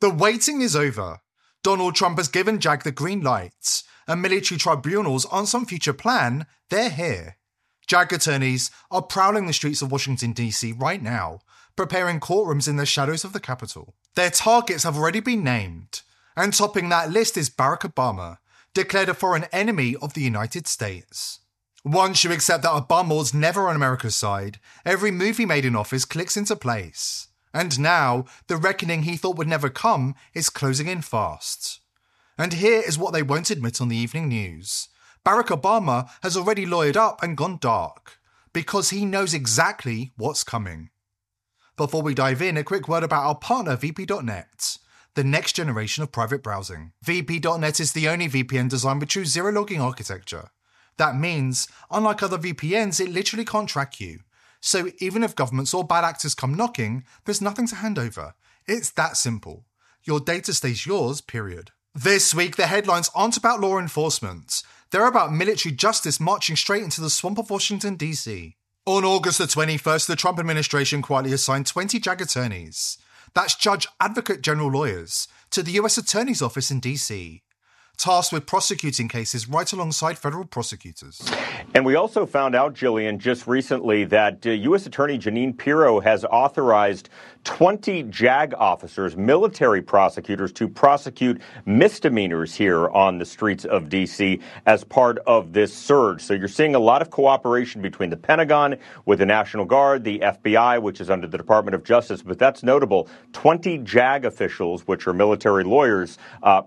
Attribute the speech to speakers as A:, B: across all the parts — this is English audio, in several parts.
A: The waiting is over. Donald Trump has given JAG the green light, and military tribunals aren't some future plan, they're here. JAG attorneys are prowling the streets of Washington, D.C. right now, preparing courtrooms in the shadows of the Capitol. Their targets have already been named, and topping that list is Barack Obama, declared a foreign enemy of the United States. Once you accept that Obama was never on America's side, every move he made in office clicks into place. And now, the reckoning he thought would never come is closing in fast. And here is what they won't admit on the evening news. Barack Obama has already lawyered up and gone dark, because he knows exactly what's coming. Before we dive in, a quick word about our partner VP.net, the next generation of private browsing. VP.net is the only VPN designed with true zero-logging architecture. That means, unlike other VPNs, it literally can't track you. So even if governments or bad actors come knocking, there's nothing to hand over. It's that simple. Your data stays yours, period. This week, the headlines aren't about law enforcement. They're about military justice marching straight into the swamp of Washington, D.C. On August the 21st, the Trump administration quietly assigned 20 JAG attorneys, that's Judge Advocate General lawyers, to the US Attorney's Office in D.C., tasked with prosecuting cases right alongside federal prosecutors.
B: And we also found out, Jillian, just recently that U.S. Attorney Jeanine Pirro has authorized 20 JAG officers, military prosecutors, to prosecute misdemeanors here on the streets of D.C. as part of this surge. So you're seeing a lot of cooperation between the Pentagon with the National Guard, the FBI, which is under the Department of Justice. But that's notable. 20 JAG officials, which are military lawyers,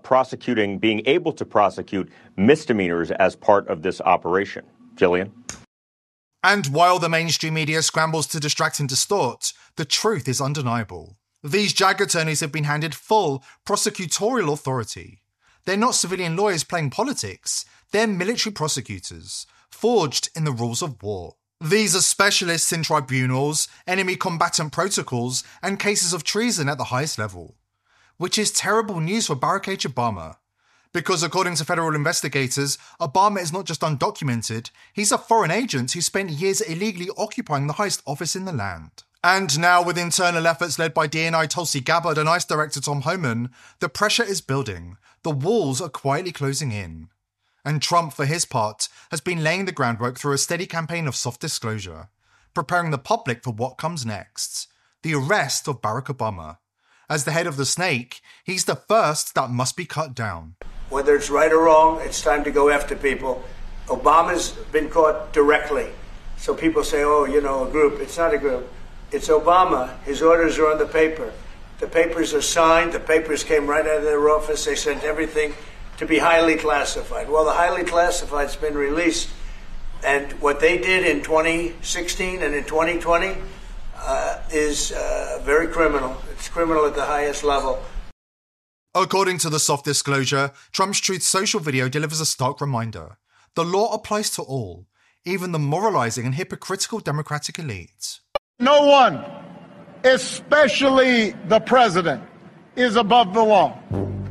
B: being able to prosecute misdemeanors as part of this operation. Jillian?
A: And while the mainstream media scrambles to distract and distort, the truth is undeniable. These JAG attorneys have been handed full prosecutorial authority. They're not civilian lawyers playing politics, they're military prosecutors, forged in the rules of war. These are specialists in tribunals, enemy combatant protocols, and cases of treason at the highest level. Which is terrible news for Barack H. Obama. Because according to federal investigators, Obama is not just undocumented, he's a foreign agent who spent years illegally occupying the highest office in the land. And now, with internal efforts led by DNI Tulsi Gabbard and ICE Director Tom Homan, the pressure is building. The walls are quietly closing in. And Trump, for his part, has been laying the groundwork through a steady campaign of soft disclosure, preparing the public for what comes next, the arrest of Barack Obama. As the head of the snake, he's the first that must be cut down.
C: Whether it's right or wrong, it's time to go after people. Obama's been caught directly. So people say, oh, a group. It's not a group. It's Obama. His orders are on the paper. The papers are signed. The papers came right out of their office. They sent everything to be highly classified. Well, the highly classified's been released. And what they did in 2016 and in 2020 is very criminal. It's criminal at the highest level.
A: According to the soft disclosure, Trump's Truth Social video delivers a stark reminder. The law applies to all, even the moralizing and hypocritical Democratic elite.
D: No one, especially the president, is above the law.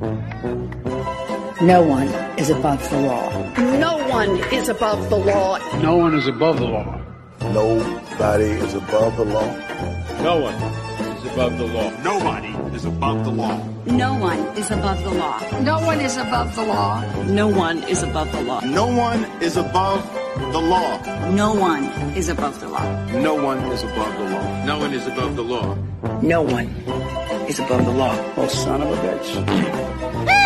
E: No one is above the law.
F: No one is above the law.
G: No one is above the law.
H: Nobody is above the law.
G: No one is above the law.
I: Nobody is above the law.
J: No one is above the law.
F: No one is above the law.
J: No one is above the law.
I: No one is above the law.
J: No one is above the law.
I: No one is above the law.
G: No one is above the law.
E: No one is above the law.
D: Oh, son of a bitch.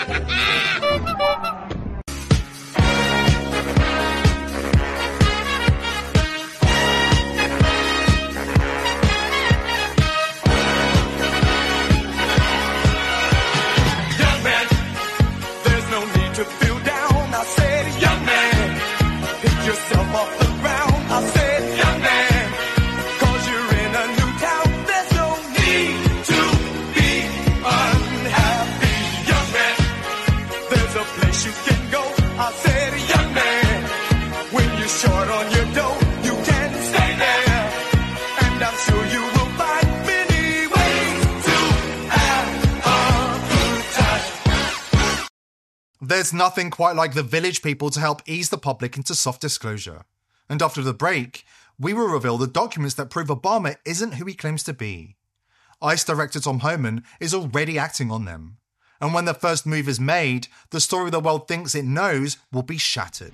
A: There's nothing quite like the Village People to help ease the public into soft disclosure. And after the break, we will reveal the documents that prove Obama isn't who he claims to be. ICE Director Tom Homan is already acting on them. And when the first move is made, the story the world thinks it knows will be shattered.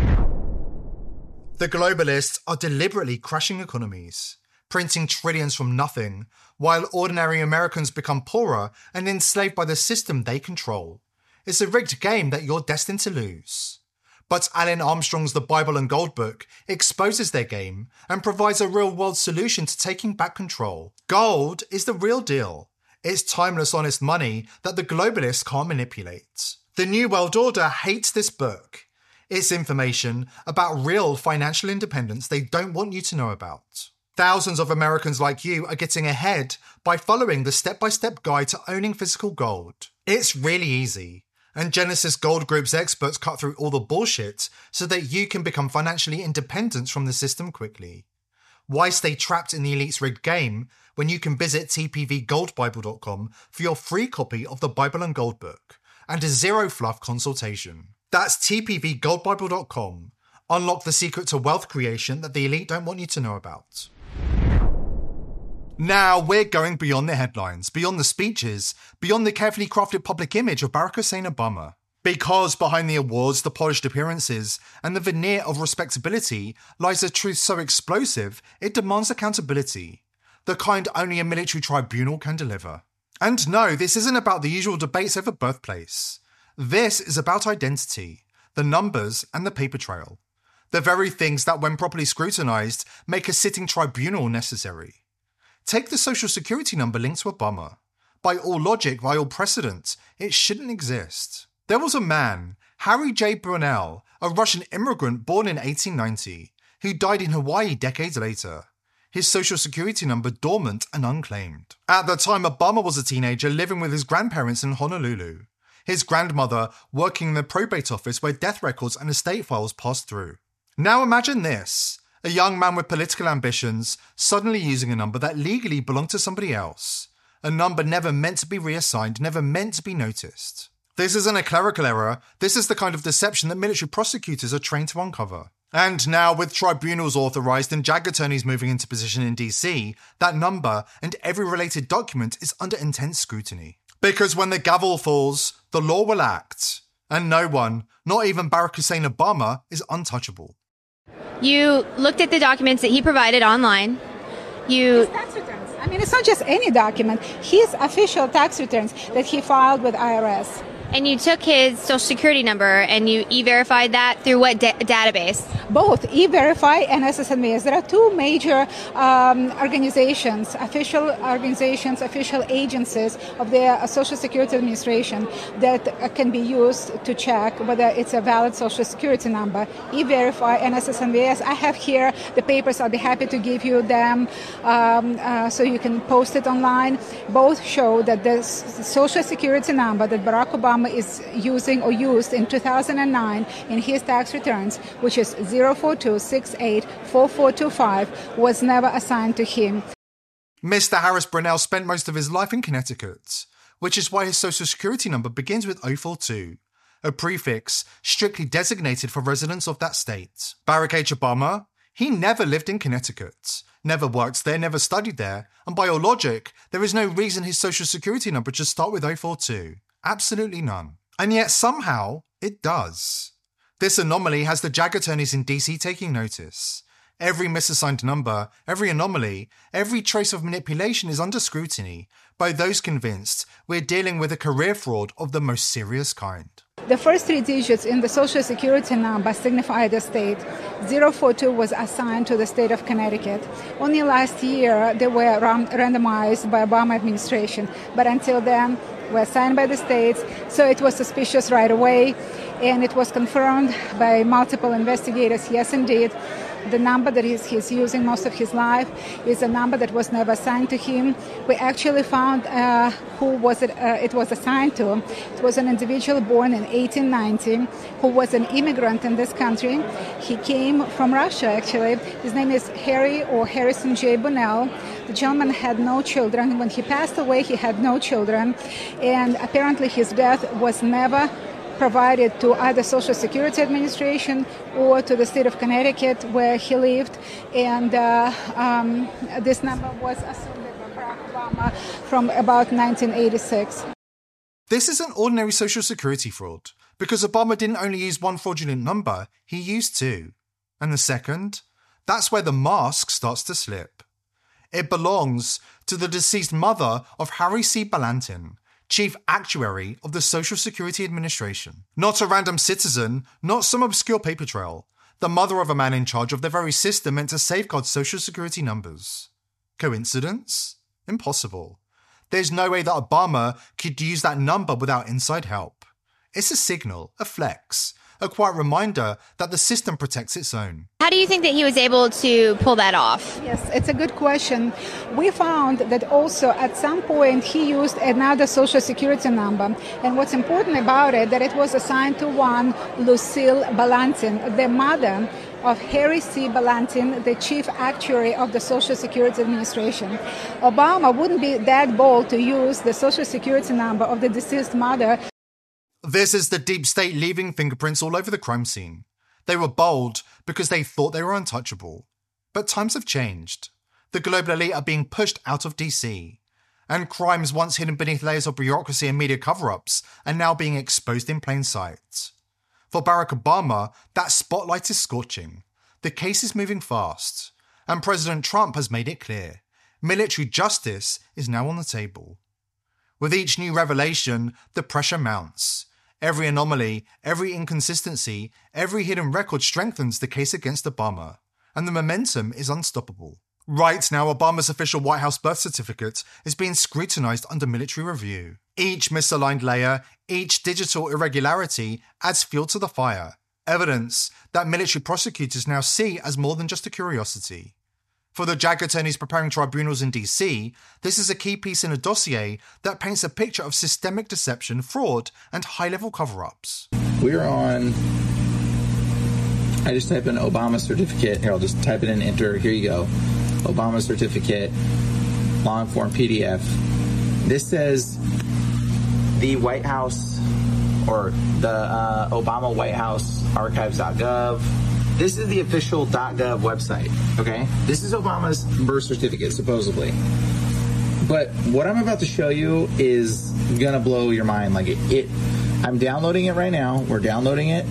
A: The globalists are deliberately crashing economies, printing trillions from nothing, while ordinary Americans become poorer and enslaved by the system they control. It's a rigged game that you're destined to lose. But Alan Armstrong's The Bible and Gold book exposes their game and provides a real-world solution to taking back control. Gold is the real deal. It's timeless, honest money that the globalists can't manipulate. The New World Order hates this book. It's information about real financial independence they don't want you to know about. Thousands of Americans like you are getting ahead by following the step-by-step guide to owning physical gold. It's really easy. And Genesis Gold Group's experts cut through all the bullshit so that you can become financially independent from the system quickly. Why stay trapped in the elite's rigged game when you can visit tpvgoldbible.com for your free copy of the Bible and Gold book and a zero-fluff consultation? That's tpvgoldbible.com. Unlock the secret to wealth creation that the elite don't want you to know about. Now we're going beyond the headlines, beyond the speeches, beyond the carefully crafted public image of Barack Hussein Obama. Because behind the awards, the polished appearances, and the veneer of respectability lies a truth so explosive it demands accountability, the kind only a military tribunal can deliver. And no, this isn't about the usual debates over birthplace. This is about identity, the numbers and the paper trail. The very things that, when properly scrutinised, make a sitting tribunal necessary. Take the social security number linked to Obama. By all logic, by all precedent, it shouldn't exist. There was a man, Harry J. Brunel, a Russian immigrant born in 1890, who died in Hawaii decades later. His social security number dormant and unclaimed. At the time, Obama was a teenager living with his grandparents in Honolulu. His grandmother working in the probate office where death records and estate files passed through. Now imagine this. A young man with political ambitions suddenly using a number that legally belonged to somebody else. A number never meant to be reassigned, never meant to be noticed. This isn't a clerical error, this is the kind of deception that military prosecutors are trained to uncover. And now, with tribunals authorised and JAG attorneys moving into position in DC, that number and every related document is under intense scrutiny. Because when the gavel falls, the law will act. And no one, not even Barack Hussein Obama, is untouchable.
K: You looked at the documents that he provided online.
L: His tax returns. I mean, it's not just any document. His official tax returns that he filed with IRS.
K: And you took his social security number and you e-verified that through what database?
L: Both E-Verify and SSNVS. There are two major organizations, official agencies of the Social Security Administration that can be used to check whether it's a valid social security number. E-Verify and SSNVS. I have here the papers. I'll be happy to give you them so you can post it online. Both show that the social security number that Barack Obama is using or used in 2009 in his tax returns, which is 042684425, was never assigned to him.
A: Mr. Harris Brunel spent most of his life in Connecticut, which is why his social security number begins with 042, a prefix strictly designated for residents of that state. Barack H. Obama, he never lived in Connecticut, never worked there, never studied there, and by all logic, there is no reason his social security number should start with 042. Absolutely none. And yet somehow it does. This anomaly has the JAG attorneys in DC taking notice. Every misassigned number, every anomaly, every trace of manipulation is under scrutiny by those convinced we're dealing with a career fraud of the most serious kind.
L: The first three digits in the Social Security number signify the state. 042 was assigned to the state of Connecticut. Only last year they were randomized by Obama administration, but until then were assigned by the states, so it was suspicious right away, and it was confirmed by multiple investigators. Yes, indeed, the number that he's using most of his life is a number that was never assigned to him. We actually found who was it was assigned to. It was an individual born in 1890 who was an immigrant in this country. He came from Russia, actually. His name is Harrison J. Brunel. The gentleman had no children. When he passed away, he had no children, and apparently his death was never provided to either Social Security Administration or to the state of Connecticut where he lived, and this number was assumed by Barack Obama. Obama from about 1986.
A: This is an ordinary Social Security fraud, because Obama didn't only use one fraudulent number, he used two. And the second? That's where the mask starts to slip. It belongs to the deceased mother of Harry C. Blanton, Chief Actuary of the Social Security Administration. Not a random citizen, not some obscure paper trail. The mother of a man in charge of the very system meant to safeguard Social Security numbers. Coincidence? Impossible. There's no way that Obama could use that number without inside help. It's a signal, a flex, a quiet reminder that the system protects its own.
K: How do you think that he was able to pull that off?
L: Yes, it's a good question. We found that also at some point he used another Social Security number. And what's important about it, that it was assigned to one Lucille Blanton, the mother of Harry C. Blanton, the chief actuary of the Social Security Administration. Obama wouldn't be that bold to use the Social Security number of the deceased mother.
A: This is the deep state leaving fingerprints all over the crime scene. They were bold because they thought they were untouchable. But times have changed. The global elite are being pushed out of DC. And crimes once hidden beneath layers of bureaucracy and media cover-ups are now being exposed in plain sight. For Barack Obama, that spotlight is scorching. The case is moving fast. And President Trump has made it clear. Military justice is now on the table. With each new revelation, the pressure mounts. Every anomaly, every inconsistency, every hidden record strengthens the case against Obama. And the momentum is unstoppable. Right now, Obama's official White House birth certificate is being scrutinized under military review. Each misaligned layer, each digital irregularity adds fuel to the fire. Evidence that military prosecutors now see as more than just a curiosity. For the JAG attorneys preparing tribunals in DC, this is a key piece in a dossier that paints a picture of systemic deception, fraud, and high-level cover-ups.
M: We're on... I just type in Obama certificate. Here, I'll just type it in, enter. Here you go. Obama certificate, long-form PDF. This says the White House, or the Obama White House archives.gov. This is the official .gov website, okay? This is Obama's birth certificate, supposedly. But what I'm about to show you is gonna blow your mind. Like I'm downloading it right now. We're downloading it.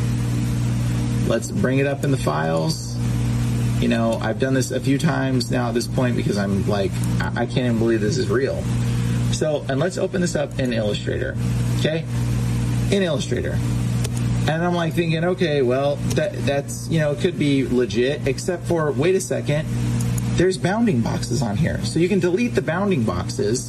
M: Let's bring it up in the files. You know, I've done this a few times now at this point because I'm like, I can't even believe this is real. So, and let's open this up in Illustrator, okay? In Illustrator. And I'm like thinking, okay, well, that's, you know, it could be legit, except for, wait a second, there's bounding boxes on here. So you can delete the bounding boxes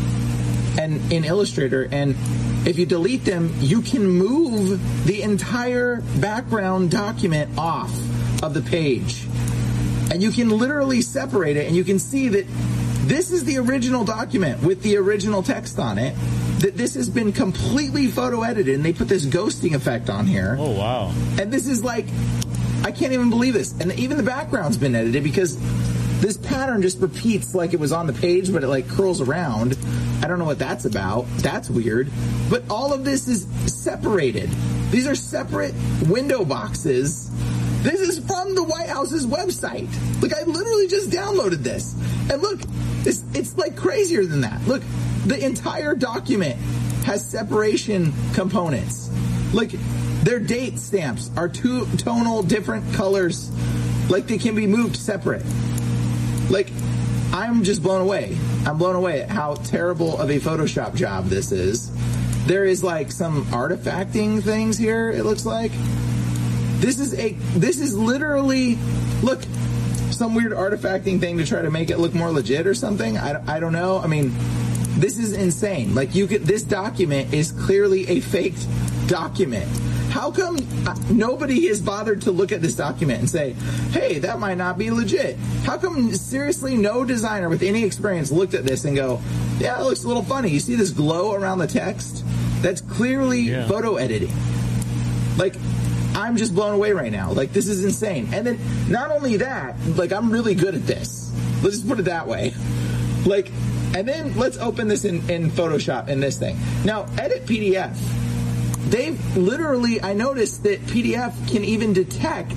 M: and in Illustrator, and if you delete them, you can move the entire background document off of the page. And you can literally separate it, and you can see that this is the original document with the original text on it. That this has been completely photo edited, and they put this ghosting effect on here.
N: Oh, wow.
M: And this is like, I can't even believe this. And even the background's been edited because this pattern just repeats like it was on the page, but it like curls around. I don't know what that's about. That's weird. But all of this is separated. These are separate window boxes. This is from the White House's website. Like, I literally just downloaded this. And look, it's like crazier than that. Look, the entire document has separation components. Like, their date stamps are two tonal different colors. Like, they can be moved separate. Like, I'm just blown away. I'm blown away at how terrible of a Photoshop job this is. There is, like, some artifacting things here, it looks like. This is literally, look, some weird artifacting thing to try to make it look more legit or something. I don't know. I mean, this is insane. Like, this document is clearly a faked document. How come nobody has bothered to look at this document and say, hey, that might not be legit? How come seriously no designer with any experience looked at this and go, yeah, it looks a little funny. You see this glow around the text? That's clearly photo editing. Like, I'm just blown away right now. Like, this is insane. And then not only that, like, I'm really good at this. Let's just put it that way. Like, and then let's open this in Photoshop in this thing. Now, edit PDF. They've literally, I noticed that PDF can even detect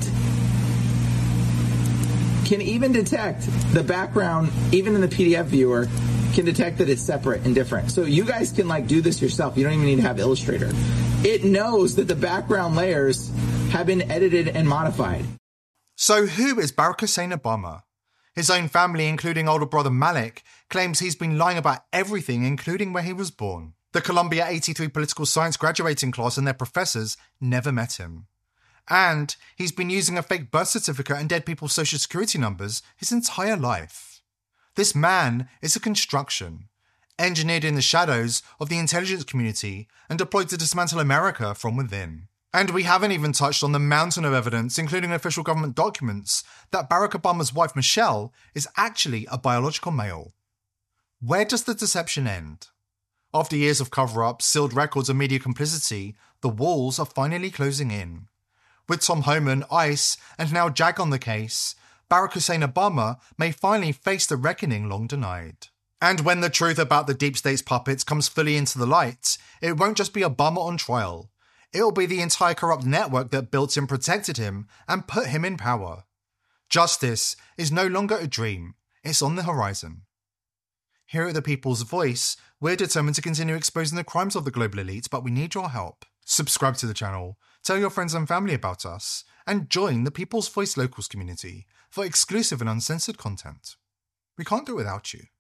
M: the background, even in the PDF viewer, can detect that it's separate and different. So you guys can like do this yourself. You don't even need to have Illustrator. It knows that the background layers have been edited and modified.
A: So who is Barack Hussein Obama? His own family, including older brother Malik, claims he's been lying about everything, including where he was born. The Columbia 83 political science graduating class and their professors never met him. And he's been using a fake birth certificate and dead people's social security numbers his entire life. This man is a construction, engineered in the shadows of the intelligence community and deployed to dismantle America from within. And we haven't even touched on the mountain of evidence, including official government documents, that Barack Obama's wife Michelle is actually a biological male. Where does the deception end? After years of cover-up, sealed records and media complicity, the walls are finally closing in. With Tom Homan, ICE, and now JAG on the case, Barack Hussein Obama may finally face the reckoning long denied. And when the truth about the deep state's puppets comes fully into the light, it won't just be Obama on trial. It'll be the entire corrupt network that built him, protected him, and put him in power. Justice is no longer a dream, it's on the horizon. Here at The People's Voice, we're determined to continue exposing the crimes of the global elite, but we need your help. Subscribe to the channel, tell your friends and family about us, and join the People's Voice Locals community for exclusive and uncensored content. We can't do it without you.